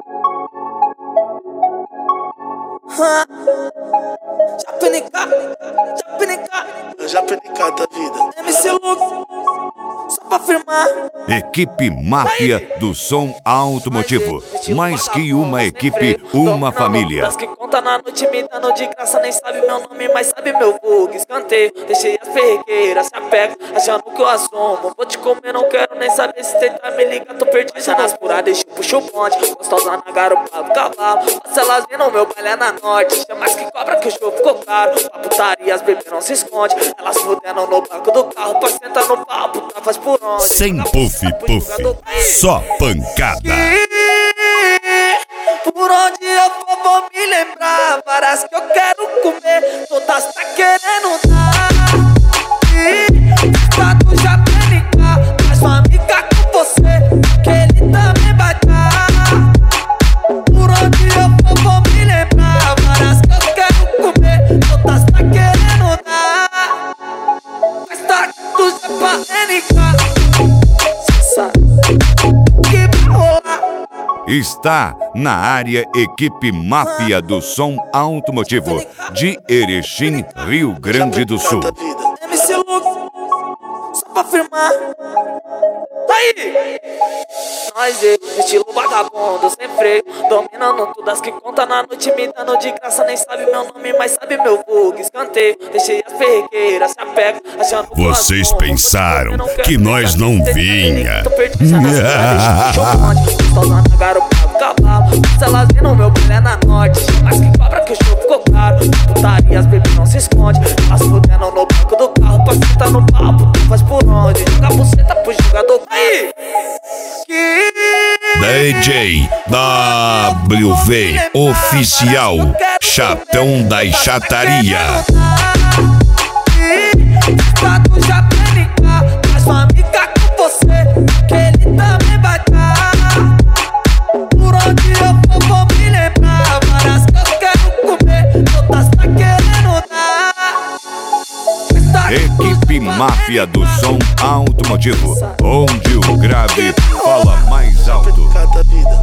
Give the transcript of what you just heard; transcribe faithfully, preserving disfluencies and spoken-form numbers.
Japenica, Japenica, Japenica da vida. M C Lux, só pra firmar. Equipe Máfia do Som Automotivo. Mais que uma equipe, uma família. Das que conta na noite me dando de graça, nem sabe meu nome, mas sabe meu vulgo. Escanteio, deixei as ferregueiras, se apega, achando que eu assumo. Vou te comer, não quero nem saber se tentar me ligar, tô perdido. Já nas puradas, deixa eu puxo o bonde, gostosa na garupa do cavalo. Passa elas vindo, meu baile é na norte. Chama mais que cobra que o show ficou caro. A putaria, as bebês não se esconde. Elas fudendo no banco do carro, pra sentar no pau, puta faz por onde. Sem puff puff, só pancada. Por onde eu for vou me lembrar. Várias que eu quero comer, todas tá querendo dar. Tá do Japenica, faz uma amiga com você, que ele também vai dar. Por onde eu for vou me lembrar. Várias que eu quero comer, todas tá querendo dar. Mas tá do Japenica, cê sabe que vai rolar. Está na área Equipe Máfia do Som Automotivo de Erechim, Rio Grande do Sul. M C Lux, só pra firmar. Aí! Nós, eu, estilo vagabundo, sem freio, dominando tudo. As que conta na noite me dando de graça, nem sabe meu nome, mas sabe meu vulgo. Escanteio, deixei as ferregueiras, se apega, achando que Vocês eu assumo. pensaram Vou te comer, que não nós quero não nem saber se vinha. tô perdido, já nas puradas, deixa eu puxo o bonde, gostosa na garupa do cavalo. Se elas vindo, meu baile é na norte. Mas que cobra que o show ficou caro. Putaria, as bebês não se esconde. Elas fudendo no banco do carro, pra sentar no papo, faz por onde. Joga a buceta pro jogador. Aí! Que D J W V Oficial, Chatão da Chataria. Tá do Japenica, faz uma amiga com você, que ele também vai dar. Por onde eu for vou me lembrar. Várias que eu quero comer, todas tá querendo dar. Equipe Máfia do Som Automotivo, onde o grave fala mais alto. Japenica da vida.